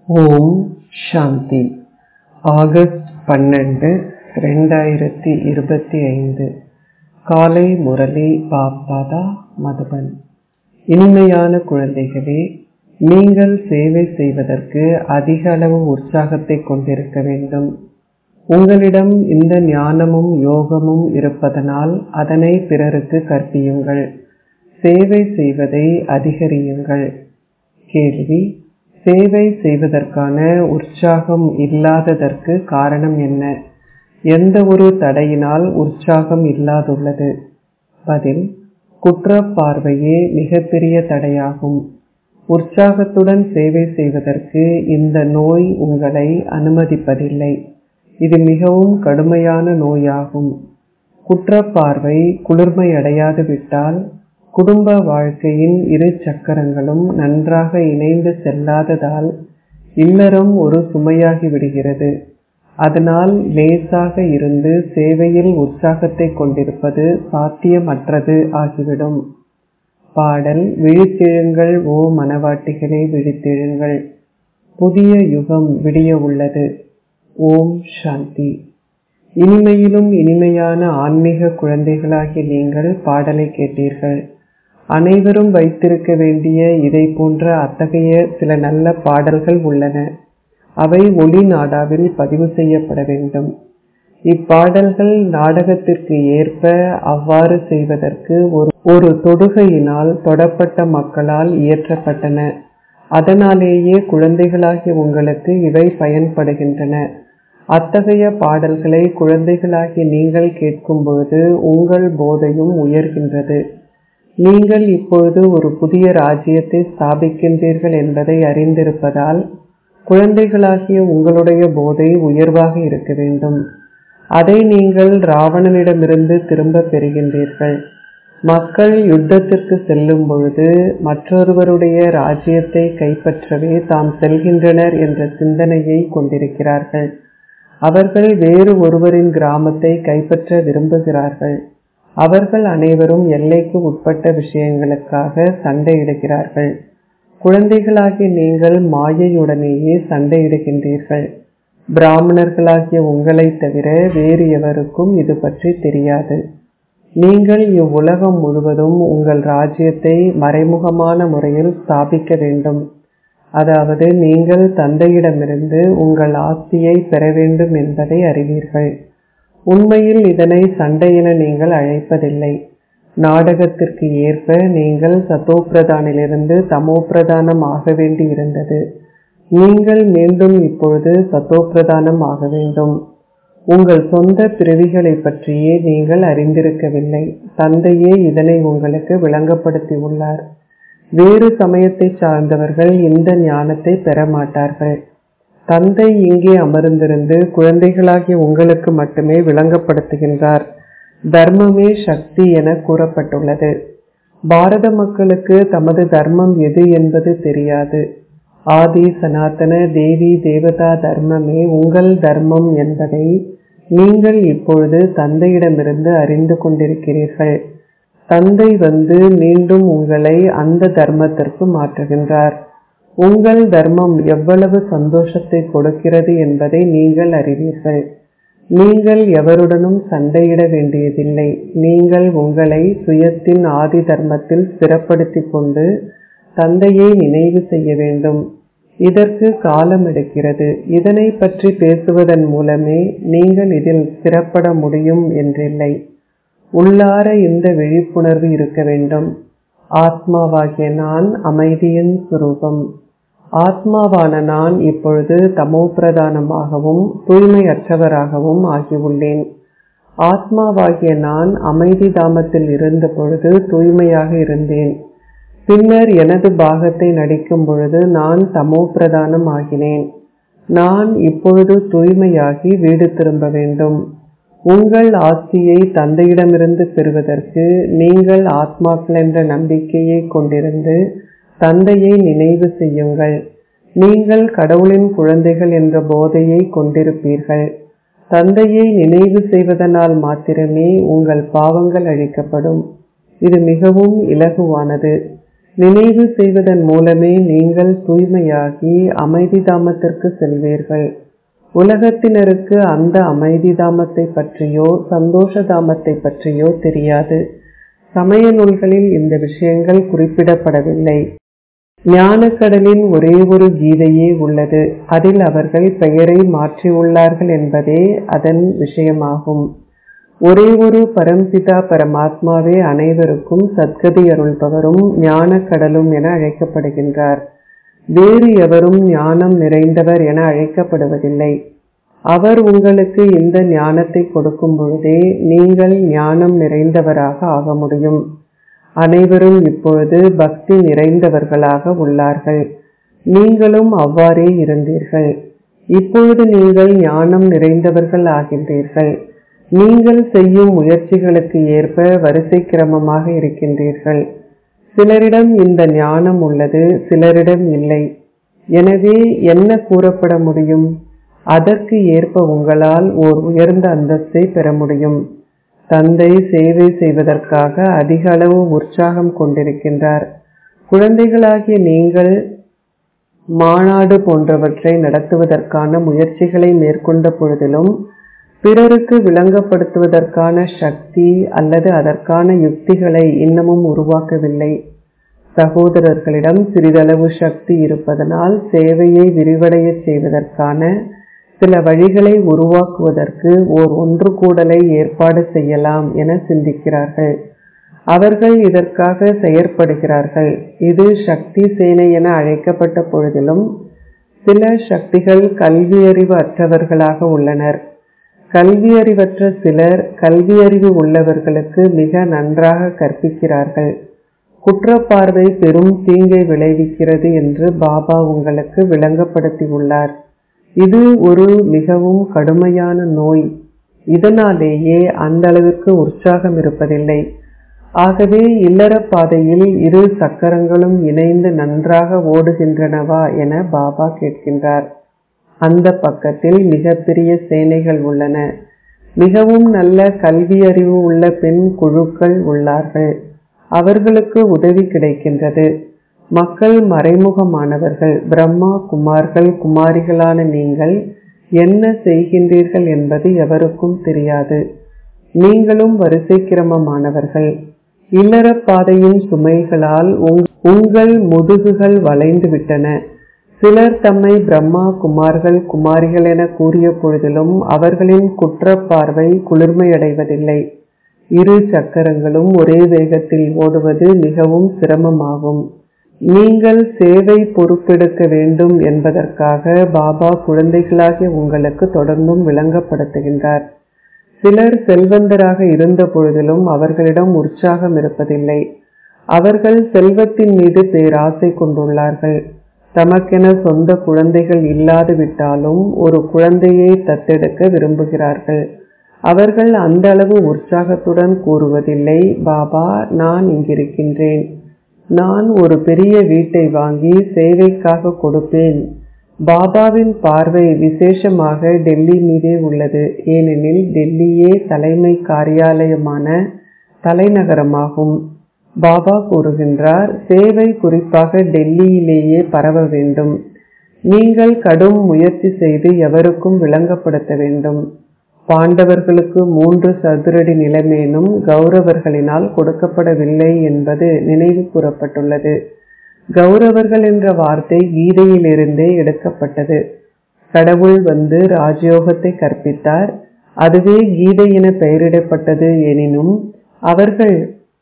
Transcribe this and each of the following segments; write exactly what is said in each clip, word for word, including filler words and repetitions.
ஓம் சாந்தி. August பன்னெண்டு ரெண்டாயிரத்தி இருபத்தி ஐந்து. காலை முரளி பாப்தாதா மதுபன். இனிமையான குழந்தைகளே, நீங்கள் சேவை செய்வதற்கு அதிக அளவு உற்சாகத்தை கொண்டிருக்க வேண்டும். உங்களிடம் இந்த ஞானமும் யோகமும் இருப்பதனால் அதனை பிறருக்கு கற்பியுங்கள். சேவை செய்வதை அதிகரியுங்கள். கேள்வி: சேவை செய்வதற்கான உற்சாகம் இல்லாததற்கு காரணம் என்ன? எந்த ஒரு தடையினால் உற்சாகம் இல்லாதுள்ளது? பதில்: குற்றப்பார்வையே மிகப்பெரிய தடையாகும். உற்சாகத்துடன் சேவை செய்வதற்கு இந்த நோய் உங்களை அனுமதிப்பதில்லை. இது மிகவும் கடுமையான நோயாகும். குற்றப்பார்வை குளிர்மையடையாது விட்டால் குடும்ப வாழ்க்கையின் இரு சக்கரங்களும் நன்றாக இணைந்து செல்லாததால் இல்லறம் ஒரு சுமையாகி விடுகிறது. அதனால் லேசாக இருந்து சேவையில் உற்சாகத்தை கொண்டிருப்பது சாத்தியமற்றது ஆகிவிடும். பாடல்: விழித்தெழுங்கள் ஓ மனவாட்டிகளே, விழித்தெழுங்கள், புதிய யுகம் விடிய உள்ளது. ஓம் சாந்தி. இனிமையிலும் இனிமையான ஆன்மீக குழந்தைகளாகிய நீங்கள் பாடலை கேட்டீர்கள். அனைவரும் வைத்திருக்க வேண்டிய இதை போன்ற அத்தகைய சில நல்ல பாடல்கள் உள்ளன. அவை ஒளி நாடாவில் பதிவு செய்யப்பட வேண்டும். இப்பாடல்கள் நாடகத்திற்கு ஏற்ப அவ்வாறு செய்வதற்கு ஒரு ஒரு தொடுகையினால் தொடப்பட்ட மக்களால் இயற்றப்பட்டன. அதனாலேயே குழந்தைகளாகிய உங்களுக்கு இவை பயன்படுகின்றன. அத்தகைய பாடல்களை குழந்தைகளாகிய நீங்கள் கேட்கும் பொழுது உங்கள் போதையும் உயர்கின்றது. நீங்கள் இப்பொழுது ஒரு புதிய ராஜ்யத்தை ஸ்தாபிக்கின்றீர்கள் என்பதை அறிந்திருப்பதால் குழந்தைகளாகிய உங்களுடைய போதை உயர்வாக இருக்க வேண்டும். அதை நீங்கள் ராவணனிடமிருந்து திரும்ப பெறுகின்றீர்கள். மக்கள் யுத்தத்திற்கு செல்லும் பொழுது மற்றொருவருடைய ராஜ்யத்தை கைப்பற்றவே தாம் செல்கின்றனர் என்ற சிந்தனையை கொண்டிருக்கிறார்கள். அவர்கள் வேறு ஒருவரின் கிராமத்தை கைப்பற்ற விரும்புகிறார்கள். அவர்கள் அனைவரும் எல்லைக்கு உட்பட்ட விஷயங்களுக்காக சண்டையிடுகிறார்கள். குழந்தைகளாகிய நீங்கள் மாயையுடனேயே சண்டையிடுகின்றீர்கள். பிராமணர்களாகிய உங்களை தவிர வேறு எவருக்கும் இது பற்றி தெரியாது. நீங்கள் இவ்வுலகம் முழுவதும் உங்கள் ராஜ்யத்தை மறைமுகமான முறையில் ஸ்தாபிக்க வேண்டும். அதாவது நீங்கள் தந்தையிடமிருந்து உங்கள் ஆஸ்தியை பெற வேண்டும் என்பதை அறிவீர்கள். உண்மையில் இதனை சண்டை என நீங்கள் அழைப்பதில்லை. நாடகத்திற்கு ஏற்ப நீங்கள் சத்தோப்பிரதானிலிருந்து தமோப்பிரதானம் ஆக வேண்டி இருந்தது. நீங்கள் மீண்டும் இப்பொழுது சத்தோப்பிரதானம் ஆக வேண்டும். உங்கள் சொந்த பிறவிகளை பற்றியே நீங்கள் அறிந்திருக்கவில்லை. தந்தையே இதனை உங்களுக்கு விளங்கப்படுத்தி உள்ளார். வேறு சமயத்தை சார்ந்தவர்கள் இந்த ஞானத்தை பெற மாட்டார்கள். தந்தை இங்கே அமர்ந்திருந்து குழந்தைகளாகிய உங்களுக்கு மட்டுமே விளங்கப்படுத்துகின்றார். தர்மமே சக்தி என கூறப்பட்டுள்ளது. பாரத மக்களுக்கு தமது தர்மம் எது என்பது தெரியாது. ஆதி சனாதன தேவி தேவதா தர்மமே உங்கள் தர்மம் என்பதை நீங்கள் இப்பொழுது தந்தையிடமிருந்து அறிந்து கொண்டிருக்கிறீர்கள். தந்தை வந்து மீண்டும் உங்களை அந்த தர்மத்திற்கு மாற்றுகின்றார். உங்கள் தர்மம் எவ்வளவு சந்தோஷத்தை கொடுக்கிறது என்பதை நீங்கள் அறிவீர்கள். நீங்கள் எவருடனும் சண்டையிட வேண்டியதில்லை. நீங்கள் உங்களை சுயத்தின் ஆதி தர்மத்தில் ஸ்திரப்படுத்திக் கொண்டு தந்தையை நினைவு செய்ய வேண்டும். இதற்கு காலம் எடுக்கிறது. இதனை பற்றி பேசுவதன் மூலமே நீங்கள் இதில் ஸ்திரப்பட முடியும் என்றில்லை. உள்ளார இந்த விழிப்புணர்வு இருக்க வேண்டும். ஆத்மாவாகிய நான் அமைதியின் சுரூபம். ஆத்மாவான நான் இப்பொழுது தமோப்பிரதானமாகவும் தூய்மையற்றவராகவும் ஆகியுள்ளேன். ஆத்மாவாகிய நான் அமைதி தாமத்தில் இருந்த பொழுது தூய்மையாக இருந்தேன். பின்னர் எனது பாகத்தை நடிக்கும் பொழுது நான் தமோப்பிரதானம் ஆகினேன். நான் இப்பொழுது தூய்மையாகி வீடு திரும்ப வேண்டும். உங்கள் ஆஸ்தியை தந்தையிடமிருந்து பெறுவதற்கு நீங்கள் ஆத்மாக்கள் என்ற நம்பிக்கையை கொண்டிருந்து தந்தையை நினைவு செய்யுங்கள். நீங்கள் கடவுளின் குழந்தைகள் என்ற போதையை கொண்டிருப்பீர்கள். தந்தையை நினைவு செய்வதனால் மாத்திரமே உங்கள் பாவங்கள் அழிக்கப்படும். இது மிகவும் இலகுவானது. நினைவு செய்வதன் மூலமே நீங்கள் தூய்மையாகி அமைதி தாமத்திற்கு செல்வீர்கள். உலகத்தினருக்கு அந்த அமைதி தாமத்தை பற்றியோ சந்தோஷ தாமத்தை பற்றியோ தெரியாது. சமய நூல்களில் இந்த விஷயங்கள் குறிப்பிடப்படவில்லை. ஞானக்கடலின் ஒரே ஒரு கீதையே உள்ளது. அதில் அவர்கள் பெயரை மாற்றியுள்ளார்கள் என்பதே அதன் விஷயமாகும். ஒரே ஒரு பரம்பிதா பரமாத்மாவே அனைவருக்கும் சத்கதி அருள்பவரும் ஞானக்கடலும் என அழைக்கப்படுகின்றார். வேறு எவரும் ஞானம் நிறைந்தவர் என அழைக்கப்படுவதில்லை. அவர் உங்களுக்கு இந்த ஞானத்தை கொடுக்கும் பொழுதே நீங்கள் ஞானம் நிறைந்தவராக ஆக முடியும். அனைவரும் இப்பொழுது பக்தி நிறைந்தவர்களாக உள்ளார்கள். நீங்களும் அவ்வாறே இருந்தீர்கள். இப்பொழுது நீங்கள் ஞானம் நிறைந்தவர்கள் ஆகின்றீர்கள். நீங்கள் செய்யும் முயற்சிகளுக்கு ஏற்ப வரிசை கிரமமாக இருக்கின்றீர்கள். சிலரிடம் இந்த ஞானம் உள்ளது, சிலரிடம் இல்லை. எனவே என்ன கூறப்பட முடியும்? அதற்கு ஏற்ப உங்களால் ஓர் உயர்ந்த அந்தஸ்தை பெற முடியும். தந்தை சேவை செய்வதற்காக அதிக அளவு உற்சாகம் கொண்டிருக்கின்றார். குழந்தைகளாகிய நீங்கள் மாநாடு போன்றவற்றை நடத்துவதற்கான முயற்சிகளை மேற்கொண்ட பொழுதிலும் பிறருக்கு விளங்கப்படுத்துவதற்கான சக்தி அல்லது அதற்கான யுக்திகளை இன்னமும் உருவாக்கவில்லை. சகோதரர்களிடம் சிறிதளவு சக்தி இருப்பதனால் சேவையை விரிவடைய செய்வதற்கான சில வழிகளை உருவாக்குவதற்கு ஓர் ஒன்று கூடலை ஏற்பாடு செய்யலாம் என சிந்திக்கிறார்கள். அவர்கள் இதற்காக செயற்படுகிறார்கள். இது சக்தி சேனை என அழைக்கப்பட்ட பொழுதிலும் சில சக்திகள் கல்வியறிவு அற்றவர்களாக உள்ளனர். கல்வியறிவற்ற சிலர் கல்வியறிவு உள்ளவர்களுக்கு மிக நன்றாக கற்பிக்கிறார்கள். குற்றப்பார்வை பெரும் தீங்கை விளைவிக்கிறது என்று பாபா உங்களுக்கு விளங்கப்படுத்தியுள்ளார். இது ஒரு மிகவும் கடுமையான நோய். இதனாலேயே அந்த அளவிற்கு உற்சாகம் இருப்பதில்லை. ஆகவே இல்லற பாதையில் இரு சக்கரங்களும் இணைந்து நன்றாக ஓடுகின்றனவா என பாபா கேட்கின்றார். அந்த பக்கத்தில் மிகப்பெரிய சேனைகள் உள்ளன. மிகவும் நல்ல கல்வியறிவு உள்ள பெண் குழுக்கள் உள்ளார்கள். அவர்களுக்கு உதவி கிடைக்கின்றது. மக்கள் மறைமுகமானவர்கள். பிரம்மா குமார்கள் குமாரிகளான நீங்கள் என்ன செய்கின்றீர்கள் என்பது எவருக்கும் தெரியாது. நீங்களும் வரிசை கிரமமானவர்கள். இல்லற பாதையின் சுமைகளால் உங்கள் முதுகுகள் வளைந்து விட்டன. சிலர் தம்மை பிரம்மா குமார்கள் குமாரிகள் என கூறிய பொழுதிலும் அவர்களின் குற்றப்பார்வை குளிர்மையடைவதில்லை. இரு சக்கரங்களும் ஒரே வேகத்தில் ஓடுவது மிகவும் சிரமமாகும். நீங்கள் சேவை பொறுப்பெடுக்க வேண்டும் என்பதற்காக பாபா குழந்தைகளாகிய உங்களுக்கு தொடர்ந்தும் விளங்கப்படுத்துகின்றார். சிலர் செல்வந்தராக இருந்த பொழுதிலும் அவர்களிடம் உற்சாகம் இருப்பதில்லை. அவர்கள் செல்வத்தின் மீது பேராசை கொண்டுள்ளார்கள். தமக்கென சொந்த குழந்தைகள் இல்லாது விட்டாலும் ஒரு குழந்தையை தத்தெடுக்க விரும்புகிறார்கள். அவர்கள் அந்த அளவு உற்சாகத்துடன் கூறுவதில்லை, பாபா நான் இங்கிருக்கின்றேன், நான் ஒரு பெரிய வீட்டை வாங்கி சேவைக்காக கொடுப்பேன். பாபாவின் பார்வை விசேஷமாக டெல்லி மீதே உள்ளது. ஏனெனில் டெல்லியே தலைமை காரியாலயமான தலைநகரமாகும். பாபா கூறுகின்றார், சேவை குறிப்பாக டெல்லியிலேயே பரவ வேண்டும். நீங்கள் கடும் முயற்சி செய்து எவருக்கும் விளங்கப்படுத்த வேண்டும். பாண்டவர்களுக்கு மூன்று சதுரடி நிலமேனும் கௌரவர்களினால் கொடுக்கப்படவில்லை என்பது நினைவு கூறப்பட்டுள்ளது. கௌரவர்கள் என்ற வார்த்தை கீதையிலிருந்தே எடுக்கப்பட்டது. கடவுள் வந்து ராஜயோகத்தை கற்பித்தார். அதுவே கீதை என பெயரிடப்பட்டது. எனினும் அவர்கள்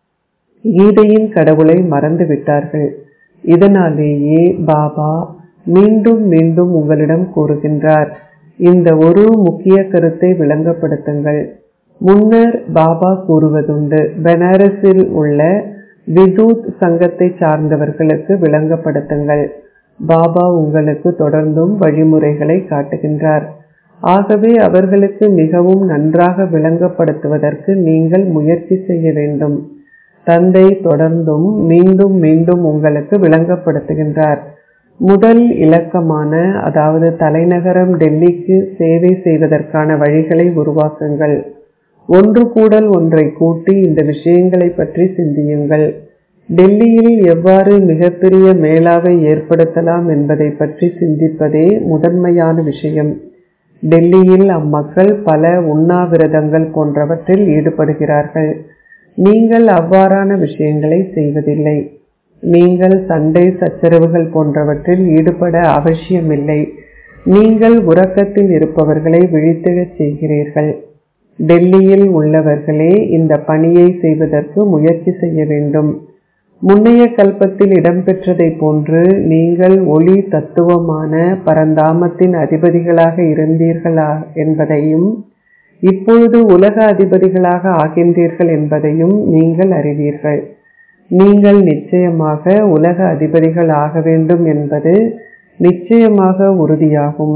கீதையின் கடவுளை மறந்து விட்டார்கள். இதனாலேயே பாபா மீண்டும் மீண்டும் உங்களிடம் கூறுகின்றார், இந்த ஒரு முக்கிய கருத்தை விளங்கப்படுத்துங்கள். முன்னர் பாபா கூறுவதுண்டு, பனாரஸில் உள்ள விதூத் சங்கத்தை சார்ந்தவர்களுக்கு விளங்கப்படுத்துங்கள். பாபா உங்களுக்கு தொடர்ந்தும் வழிமுறைகளை காட்டுகின்றார். ஆகவே அவர்களுக்கு மிகவும் நன்றாக விளங்கப்படுத்துவதற்கு நீங்கள் முயற்சி செய்ய வேண்டும். தந்தை தொடர்ந்தும் மீண்டும் மீண்டும் உங்களுக்கு விளங்கப்படுத்துகின்றார். முதல் இலக்கமான அதாவது தலைநகரம் டெல்லிக்கு சேவை செய்வதற்கான வழிகளை உருவாக்குங்கள். ஒன்று கூடல் ஒன்றை கூட்டி இந்த விஷயங்களை பற்றி சிந்தியுங்கள். டெல்லியில் எவ்வாறு மிகப்பெரிய மேளாவை ஏற்படுத்தலாம் என்பதை பற்றி சிந்திப்பதே முதன்மையான விஷயம். டெல்லியில் அம்மக்கள் பல உண்ணாவிரதங்கள் போன்றவற்றில் ஈடுபடுகிறார்கள். நீங்கள் அவ்வாறான விஷயங்களை செய்வதில்லை. நீங்கள் சண்டை சச்சரவுகள் போன்றவற்றில் ஈடுபட அவசியமில்லை. நீங்கள் உறக்கத்தில் இருப்பவர்களை விழித்தெழச் செய்கிறீர்கள். டெல்லியில் உள்ளவர்களே இந்த பணியை செய்வதற்கு முயற்சி செய்ய வேண்டும். முன்னைய கல்பத்தில் இடம்பெற்றதை போன்று நீங்கள் ஒளி தத்துவமான பரந்தாமத்தின் அதிபதிகளாக இருந்தீர்களா என்பதையும் இப்பொழுது உலக அதிபதிகளாக ஆகின்றீர்கள் என்பதையும் நீங்கள் அறிவீர்கள். நீங்கள் நிச்சயமாக உலக அதிபதிகள் ஆக வேண்டும் என்பது நிச்சயமாக உறுதியாகும்.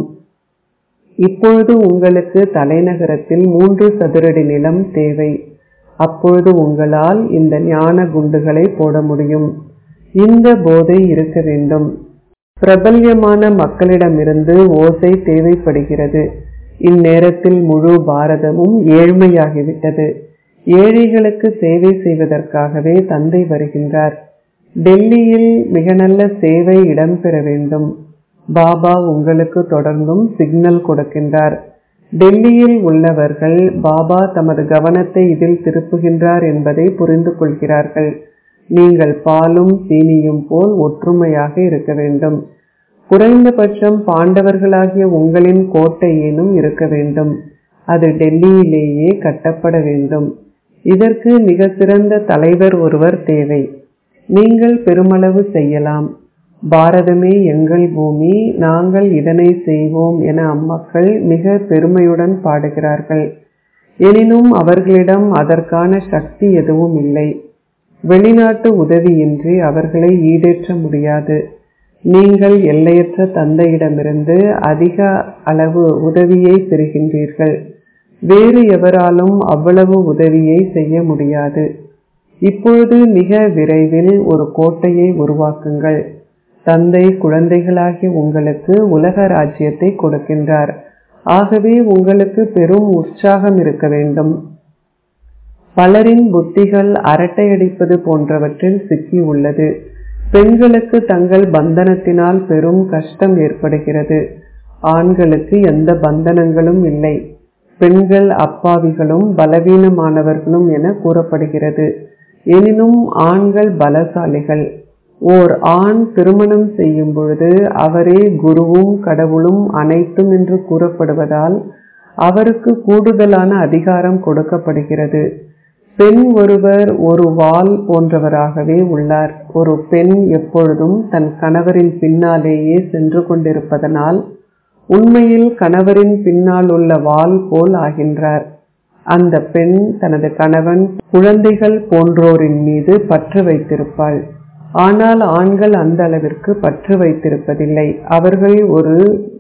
இப்பொழுது உங்களுக்கு தலைநகரத்தில் மூன்று சதுரடி நிலம் தேவை. அப்பொழுது உங்களால் இந்த ஞான குண்டுகளை போட முடியும். இந்த போதை இருக்க வேண்டும். பிரபல்யமான மக்களிடமிருந்து ஓசை தேவைப்படுகிறது. இந்நேரத்தில் முழு பாரதமும் ஏழ்மையாகிவிட்டது. ஏழைகளுக்கு சேவை செய்வதற்காகவே தந்தை வருகின்றார். டெல்லியில் மிக நல்ல சேவை இடம்பெற வேண்டும். பாபா உங்களுக்கு தொடர்ந்தும் சிக்னல் கொடுக்கின்றார். டெல்லியில் உள்ளவர்கள் பாபா தமது கவனத்தை இதில் திருப்புகின்றார் என்பதை புரிந்து கொள்கிறார்கள். நீங்கள் பாலும் சீனியும் போல் ஒற்றுமையாக இருக்க வேண்டும். குறைந்தபட்சம் பாண்டவர்களாகிய உங்களின் கோட்டையேனும் இருக்க வேண்டும். அது டெல்லியிலேயே கட்டப்பட வேண்டும். இதற்கு மிக சிறந்த தலைவர் ஒருவர் தேவை. நீங்கள் பெருமளவு செய்யலாம். பாரதமே எங்கள் பூமி, நாங்கள் இதனை செய்வோம் என அம்மக்கள் மிக பெருமையுடன் பாடுகிறார்கள். எனினும் அவர்களிடம் அதற்கான சக்தி எதுவும் இல்லை. வெளிநாட்டு உதவியின்றி அவர்களை ஈடேற்ற முடியாது. நீங்கள் எல்லையற்ற தந்தையிடமிருந்து அதிக அளவு உதவியை பெறுகின்றீர்கள். வேறு எவராலும் அவ்வளவு உதவியை செய்ய முடியாது. இப்பொழுது மிக விரைவில் ஒரு கோட்டையை உருவாக்குங்கள். தந்தை குழந்தைகளாகிய உங்களுக்கு உலக ராஜ்யத்தை கொடுக்கின்றார். ஆகவே உங்களுக்கு பெரும் உற்சாகம் இருக்க வேண்டும். பலரின் புத்திகள் அரட்டையடிப்பது போன்றவற்றில் சிக்கி உள்ளது. பெண்களுக்கு தங்கள் பந்தனத்தினால் பெரும் கஷ்டம் ஏற்படுகிறது. ஆண்களுக்கு எந்த பந்தனங்களும் இல்லை. பெண்கள் அப்பாவிகளும் பலவீனமானவர்களும் என கூறப்படுகிறது. எனினும் ஆண்கள் பலசாலிகள். ஓர் ஆண் திருமணம் செய்யும் பொழுது அவரே குருவும் கடவுளும் அனைத்தும் என்று கூறப்படுவதால் அவருக்கு கூடுதலான அதிகாரம் கொடுக்கப்படுகிறது. பெண் ஒருவர் ஒரு வாள் போன்றவராகவே உள்ளார். ஒரு பெண் எப்பொழுதும் தன் கணவரின் பின்னாலேயே சென்று கொண்டிருப்பதனால் உண்மையில் கணவரின் பின்னால் உள்ள வாள் போல் ஆகின்றார். அந்த பெண் தனது கணவன் குழந்தைகள் போன்றோரின் மீது பற்று வைத்திருப்பாள். ஆனால் ஆண்கள் அந்த அளவிற்கு பற்று வைத்திருப்பதில்லை. அவர்கள் ஒரு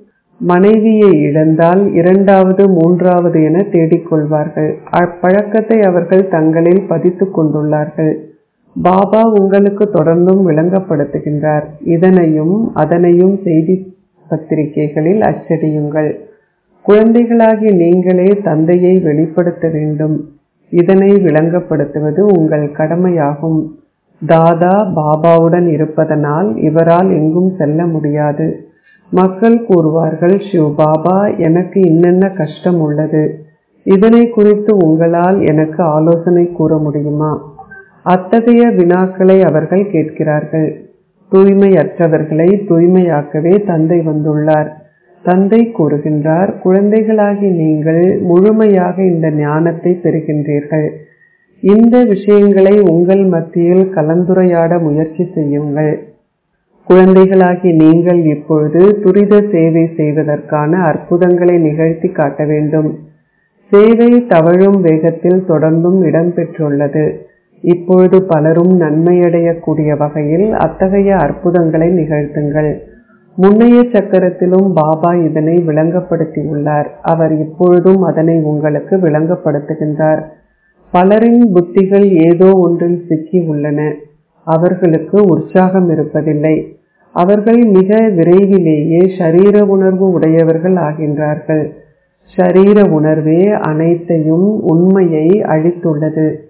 மனைவியை இழந்தால் இரண்டாவது மூன்றாவது என தேடிக்கொள்வார்கள். அப்பழக்கத்தை அவர்கள் தங்களில் பதித்து கொண்டுள்ளார்கள். பாபா உங்களுக்கு தொடர்ந்தும் விளங்கப்படுத்துகின்றார். இதனையும் அதனையும் செய்தி பத்திரிகைகளில் அச்சடியுங்கள். குழந்தைகளாகிய நீங்களே தந்தையை வெளிப்படுத்த வேண்டும். இதனை விளங்கப்படுத்துவது உங்கள் கடமையாகும். தாதா பாபாவுடன் இருப்பதனால் இவரால் எங்கும் செல்ல முடியாது. மக்கள் கூறுவார்கள், சிவ் பாபா, எனக்கு இன்னென்ன கஷ்டம் உள்ளது, இதனை குறித்து உங்களால் எனக்கு ஆலோசனை கூற முடியுமா? அத்தகைய வினாக்களை அவர்கள் கேட்கிறார்கள். தூய்மையற்றவர்களை தூய்மையாக்கவே தந்தை வந்துள்ளார். தந்தை கூறுகின்றார், குழந்தைகளாகி நீங்கள் முழுமையாக இந்த ஞானத்தை பெறுகின்றீர்கள். இந்த விஷயங்களை உங்கள் மத்தியில் கலந்துரையாட முயற்சி செய்யுங்கள். குழந்தைகளாகி நீங்கள் இப்பொழுது துரித சேவை செய்வதற்கான அற்புதங்களை நிகழ்த்தி காட்ட வேண்டும். சேவை தவழும் வேகத்தில் தொடர்ந்தும் இடம்பெற்றுள்ளது. இப்பொழுது பலரும் நன்மையடையக்கூடிய வகையில் அத்தகைய அற்புதங்களை நிகழ்த்துங்கள். முன்னைய சக்கரத்திலும் பாபா இதனை விளங்கப்படுத்தியுள்ளார். அவர் இப்பொழுதும் அதனை உங்களுக்கு விளங்கப்படுத்துகின்றார். பலரின் புத்திகள் ஏதோ ஒன்றில் சிக்கி உள்ளன. அவர்களுக்கு உற்சாகம் இருப்பதில்லை. அவர்கள் மிக விரைவிலேயே ஷரீர உணர்வு உடையவர்கள் ஆகின்றார்கள். ஷரீர உணர்வே அனைத்தையும் உண்மையை அழித்துள்ளது.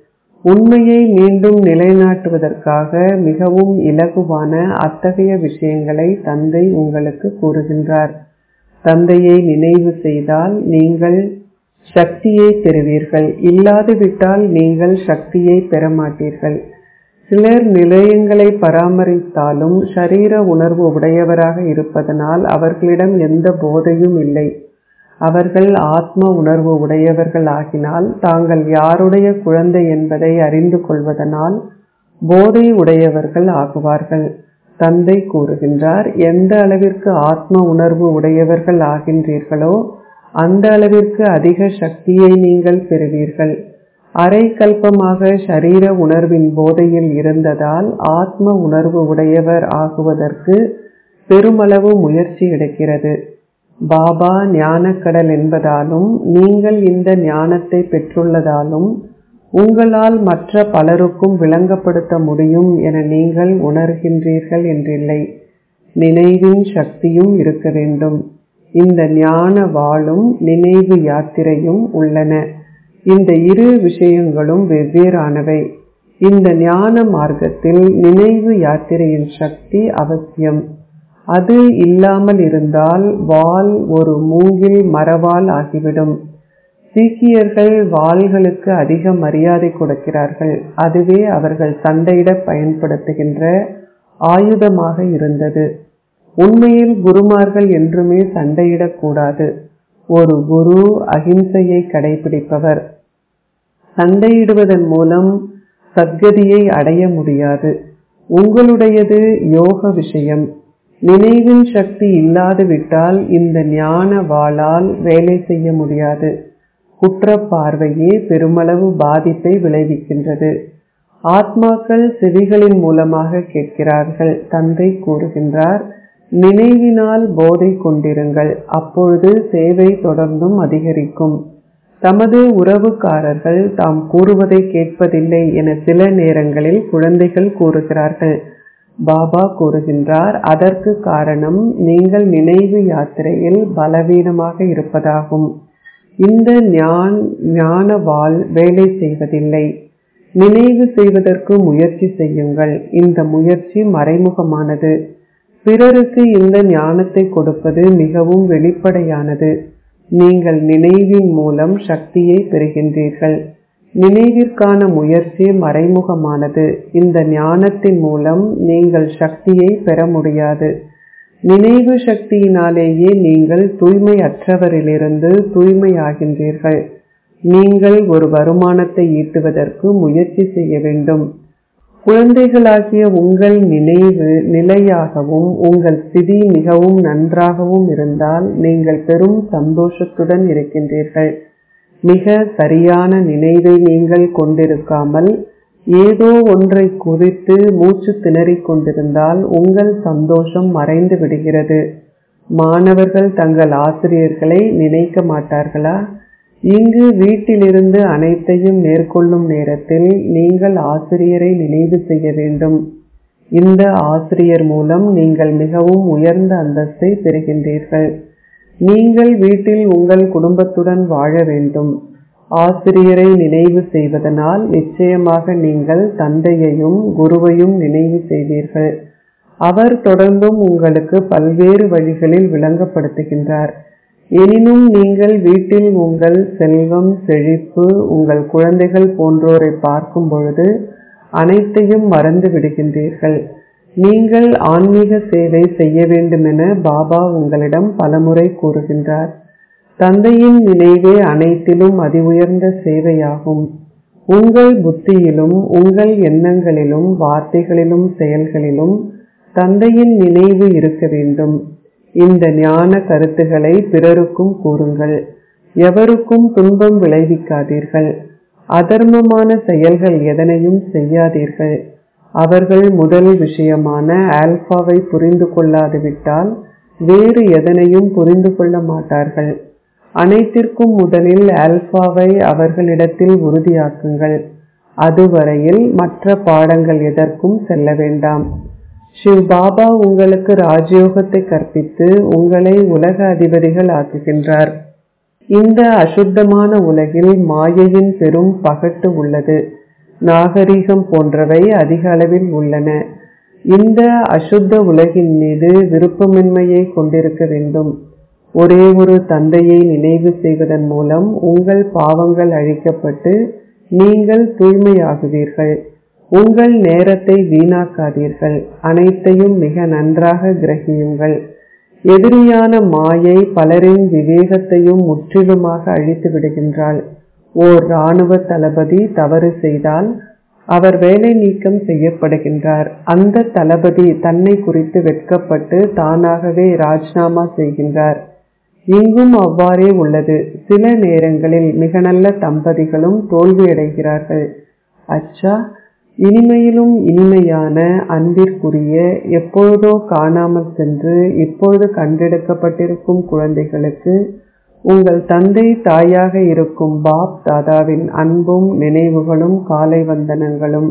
உண்மையை மீண்டும் நிலைநாட்டுவதற்காக மிகவும் இலகுவான அத்தகைய விஷயங்களை தந்தை உங்களுக்கு கூறுகின்றார். தந்தையை நினைவு செய்தால் நீங்கள் சக்தியை பெறுவீர்கள், இல்லாதுவிட்டால் நீங்கள் சக்தியை பெற மாட்டீர்கள். சிலர் நிலையங்களை பராமரித்தாலும் ஷரீர உணர்வு உடையவராக இருப்பதனால் அவர்களிடம் எந்த போதையும் இல்லை. அவர்கள் ஆத்ம உணர்வு உடையவர்கள் ஆகினால் தாங்கள் யாருடைய குழந்தை என்பதை அறிந்து கொள்வதனால் போதை உடையவர்கள் ஆகுவார்கள். தந்தை கூறுகின்றார், எந்த அளவிற்கு ஆத்ம உணர்வு உடையவர்கள் ஆகின்றீர்களோ அந்த அளவிற்கு அதிக சக்தியை நீங்கள் பெறுவீர்கள். அரை கல்பமாக ஷரீர உணர்வின் போதையில் இருந்ததால் ஆத்ம உணர்வு உடையவர் ஆகுவதற்கு பெருமளவு முயற்சி எடுக்கிறது. பாபா ஞானக்கடல் என்பதாலும் நீங்கள் இந்த ஞானத்தை பெற்றுள்ளதாலும் உங்களால் மற்ற பலருக்கும் விளங்கப்படுத்த முடியும் என நீங்கள் உணர்கின்றீர்கள் என்றில்லை. நினைவின் சக்தியும் இருக்க வேண்டும். இந்த ஞான வாளும் நினைவு யாத்திரையும் உள்ளன. இந்த இரு விஷயங்களும் வெவ்வேறானவை. இந்த ஞான மார்க்கத்தில் நினைவு யாத்திரையின் சக்தி அவசியம். அது இல்லாமல் இருந்தால் வாள் ஒரு மூங்கில் மரவாள் ஆகிவிடும். சீக்கியர்கள் வாள்களுக்கு அதிக மரியாதை கொடுக்கிறார்கள். அதுவே அவர்கள் சண்டையிட பயன்படுத்துகின்ற ஆயுதமாக இருந்தது. உண்மையில் குருமார்கள் என்றுமே சண்டையிடக்கூடாது. ஒரு குரு அகிம்சையை கடைபிடிப்பவர். சண்டையிடுவதன் மூலம் சத்கதியை அடைய முடியாது. உங்களுடையது யோக விஷயம். நினைவின் சக்தி இல்லாது விட்டால் இந்த ஞான வாளால் வேலை செய்ய முடியாது. குற்ற பார்வையே பெருமளவு பாதிப்பை விளைவிக்கின்றது. ஆத்மாக்கள் செவிகளின் மூலமாக கேட்கிறார்கள். தந்தை கூறுகின்றார், நினைவினால் போதை கொண்டிருங்கள், அப்பொழுது சேவை தொடர்ந்தும் அதிகரிக்கும். தமது உறவுக்காரர்கள் தாம் கூறுவதை கேட்பதில்லை என சில நேரங்களில் குழந்தைகள் கூறுகிறார்கள். பாபா கூறுகின்றார், அதற்கு காரணம் நீங்கள் நினைவு யாத்திரையில் பலவீனமாக இருப்பதாகும். இந்த ஞான வாள் வேலை செய்வதில்லை. நினைவு செய்வதற்கு முயற்சி செய்யுங்கள். இந்த முயற்சி மறைமுகமானது. பிறருக்கு இந்த ஞானத்தை கொடுப்பது மிகவும் வெளிப்படையானது. நீங்கள் நினைவின் மூலம் சக்தியை பெறுகின்றீர்கள். நினைவிற்கான முயற்சி மறைமுகமானது. இந்த ஞானத்தின் மூலம் நீங்கள் சக்தியை பெற முடியாது. நினைவு சக்தியினாலேயே நீங்கள் தூய்மை அற்றவரிலிருந்து தூய்மையாகின்றீர்கள். நீங்கள் ஒரு வருமானத்தை ஈட்டுவதற்கு முயற்சி செய்ய வேண்டும். குழந்தைகளாகிய உங்கள் நினைவு நிலையாகவும் உங்கள் ஸ்திதி மிகவும் நன்றாகவும் இருந்தால் நீங்கள் பெரும் சந்தோஷத்துடன் இருக்கின்றீர்கள். மிக சரியான நினைவை நீங்கள் கொண்டிருக்காமல் ஏதோ ஒன்றை குறித்து மூச்சு திணறிக் கொண்டிருந்தால் உங்கள் சந்தோஷம் மறைந்து விடுகிறது. மாணவர்கள் தங்கள் ஆசிரியர்களை நினைக்க மாட்டார்களா? இங்கு வீட்டிலிருந்து அனைத்தையும் மேற்கொள்ளும் நேரத்தில் நீங்கள் ஆசிரியரை நினைவு செய்ய வேண்டும். இந்த ஆசிரியர் மூலம் நீங்கள் மிகவும் உயர்ந்த அந்தஸ்தை பெறுகின்றீர்கள். நீங்கள் வீட்டில் உங்கள் குடும்பத்துடன் வாழ வேண்டும். ஆசிரியரை நினைவு செய்வதனால் நிச்சயமாக நீங்கள் தந்தையையும் குருவையும் நினைவு செய்வீர்கள். அவர் தொடர்ந்தும் உங்களுக்கு பல்வேறு வழிகளில் விளங்கப்படுத்துகின்றார். எனினும் நீங்கள் வீட்டில் உங்கள் செல்வம், செழிப்பு, உங்கள் குழந்தைகள் போன்றோரை பார்க்கும் பொழுது அனைத்தையும் மறந்து விடுகின்றீர்கள். நீங்கள் ஆன்மீக சேவை செய்ய வேண்டுமென பாபா உங்களிடம் பலமுறை கூறுகின்றார். தந்தையின் நினைவே அனைத்திலும் அதி உயர்ந்த சேவையாகும். உங்கள் புத்தியிலும் உங்கள் எண்ணங்களிலும் வார்த்தைகளிலும் செயல்களிலும் தந்தையின் நினைவு இருக்க வேண்டும். இந்த ஞான கருத்துக்களை பிறருக்கும் கூறுங்கள். எவருக்கும் துன்பம் விளைவிக்காதீர்கள். அதர்மமான செயல்கள் எதனையும் செய்யாதீர்கள். அவர்கள் முதல் விஷயமான ஆல்பாவை புரிந்து கொள்ளாது விட்டால் வேறு எதனையும் புரிந்து கொள்ள மாட்டார்கள். அனைத்திற்கும் முதலில் ஆல்பாவை அவர்களிடத்தில் உறுதியாக்குங்கள். அதுவரையில் மற்ற பாடங்கள் எதற்கும் செல்ல வேண்டாம். சிவ் பாபா உங்களுக்கு ராஜயோகத்தை கற்பித்து உங்களை உலக அதிபதிகள் ஆக்குகின்றார். இந்த அசுத்தமான உலகில் மாயையின் பெரும் பகட்டு உள்ளது. நாகரிகம் போன்றவை அதிக அளவில் உள்ளன. இந்த அசுத்த உலகின் மீது விருப்பமின்மையை கொண்டிருக்க வேண்டும். ஒரே ஒரு தந்தையை நினைவு செய்வதன் மூலம் உங்கள் பாவங்கள் அழிக்கப்பட்டு நீங்கள் தூய்மையாகுவீர்கள். உங்கள் நேரத்தை வீணாக்காதீர்கள். அனைத்தையும் மிக நன்றாக கிரகியுங்கள். எதிரியான மாயை பலரின் விவேகத்தையும் முற்றிலுமாக அழித்து விடுகின்றாள். ஓர் இராணுவ தளபதி தவறு செய்தால் அவர் வேலை நீக்கம் செய்யப்படுகின்றார். அந்த தளபதி தன்னை குறித்து வெட்கப்பட்டு தானாகவே ராஜினாமா செய்கின்றார். இங்கும் அவ்வாறே உள்ளது. சில நேரங்களில் மிக நல்ல தம்பதிகளும் தோல்வியடைகிறார்கள். அச்சா, இனிமையிலும் இனிமையான அன்பிற்குரிய எப்பொழுதோ காணாமல் சென்று இப்பொழுது கண்டெடுக்கப்பட்டிருக்கும் குழந்தைகளுக்கு உங்கள் தந்தை தாயாக இருக்கும் பாப் தாதாவின் அன்பும் நினைவுகளும் காலை வந்தனங்களும்.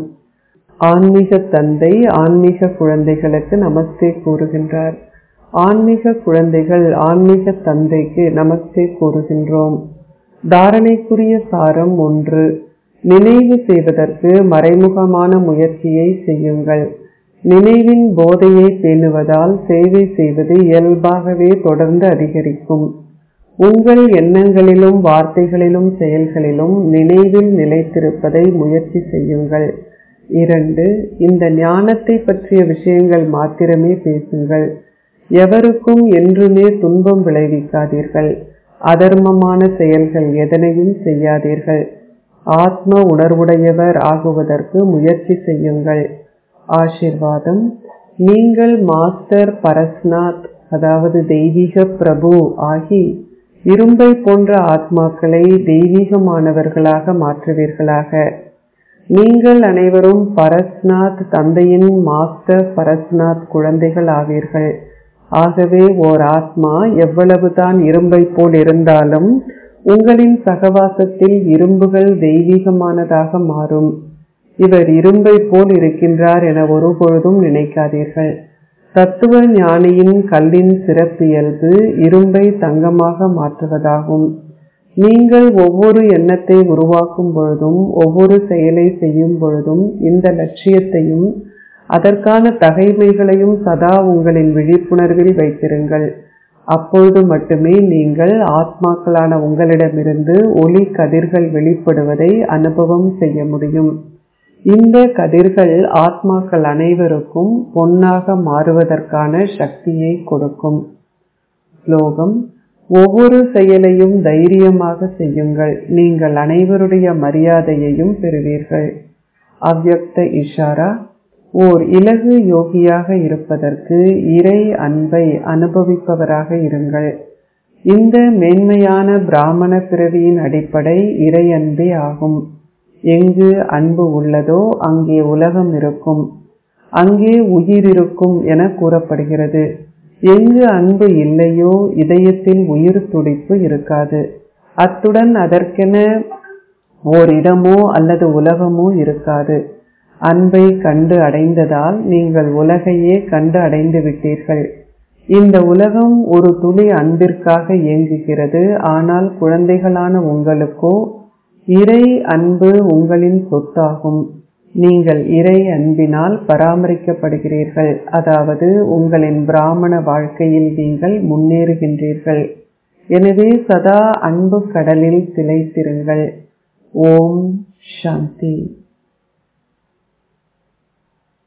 ஆன்மீக தந்தை ஆன்மீக குழந்தைகளுக்கு நமஸ்தே கூறுகின்றார். ஆன்மீக குழந்தைகள் ஆன்மீக தந்தைக்கு நமஸ்தே கூறுகின்றோம். தாரணைக்குரிய சாரம் ஒன்று. நினைவு செய்வதற்கு மறைமுகமான முயற்சியை செய்யுங்கள். நினைவின் போதையை பேணுவதால் சேவை செய்வது இயல்பாகவே தொடர்ந்து அதிகரிக்கும். உங்கள் எண்ணங்களிலும் வார்த்தைகளிலும் செயல்களிலும் நினைவில் நிலைத்திருப்பதை முயற்சி செய்யுங்கள். இரண்டு. இந்த ஞானத்தை பற்றிய விஷயங்கள் மாத்திரமே பேசுங்கள். எவருக்கும் என்றுமே துன்பம் விளைவிக்காதீர்கள். அதர்மமான செயல்கள் எதனையும் செய்யாதீர்கள். ஆத்ம உணர்வுடையவர் ஆகுவதற்கு முயற்சி செய்யுங்கள். ஆசிர்வாதம். நீங்கள் மாஸ்டர் பரஸ்நாத், அதாவது தெய்வீக பிரபு ஆகி இரும்பை போன்ற ஆத்மாக்களை தெய்வீகமானவர்களாக மாற்றுவீர்களாக. நீங்கள் அனைவரும் பரஸ்நாத் தந்தையின் மாஸ்டர் பரஸ்நாத் குழந்தைகள் ஆவீர்கள். ஆகவே ஓர் ஆத்மா எவ்வளவுதான் இரும்பை போல் இருந்தாலும் உங்களின் சகவாசத்தில் இரும்புகள் தெய்வீகமானதாக மாறும். இவர் இரும்பை போல் இருக்கின்றார் என ஒருபொழுதும் நினைக்காதீர்கள். தத்துவ ஞானியின் கல்லின் சிறப்பியல்பு இரும்பை தங்கமாக மாற்றுவதாகும். நீங்கள் ஒவ்வொரு எண்ணத்தை உருவாக்கும் பொழுதும் ஒவ்வொரு செயலை செய்யும் பொழுதும் இந்த லட்சியத்தையும் அதற்கான தகைமைகளையும் சதா உங்களின் விழிப்புணர்வில் வைத்திருங்கள். அப்பொழுது மட்டுமே நீங்கள் ஆத்மாக்களான உங்களிடமிருந்து ஒளி கதிர்கள் வெளிப்படுவதை அனுபவம் செய்ய முடியும். இந்த கதிர்கள் ஆத்மாக்கள் அனைவருக்கும் பொன்னாக மாறுவதற்கான சக்தியை கொடுக்கும். ஸ்லோகம். ஒவ்வொரு செயலையும் தைரியமாக செய்யுங்கள். நீங்கள் அனைவருடைய மரியாதையையும் பெறுவீர்கள். அவ்யக்த இஷாரா. ஓர் இலகு யோகியாக இருப்பதற்கு இறை அன்பை அனுபவிப்பவராக இருங்கள். இந்த மேன்மையான பிராமண பிறவியின் அடிப்படை இறை அன்பே ஆகும். எங்கு அன்பு உள்ளதோ அங்கே உலகம் இருக்கும், அங்கே உயிர் இருக்கும் என கூறப்படுகிறது. எங்கு அன்பு இல்லையோ இதயத்தில் உயிர் துடிப்பு இருக்காது. அத்துடன் அதற்கென ஓர் இடமோ அல்லது உலகமோ இருக்காது. அன்பை கண்டு அடைந்ததால் நீங்கள் உலகையே கண்டு அடைந்து விட்டீர்கள். இந்த உலகம் ஒரு துளி அன்பிற்காக இயங்குகிறது. ஆனால் குழந்தைகளான உங்களுக்கோ இறை அன்பு உங்களின் சொத்தாகும். நீங்கள் இறை அன்பினால் பராமரிக்கப்படுகிறீர்கள். அதாவது உங்களின் பிராமண வாழ்க்கையில் நீங்கள் முன்னேறுகின்றீர்கள். எனவே சதா அன்பு கடலில் திளைத்திருங்கள். ஓம் சாந்தி.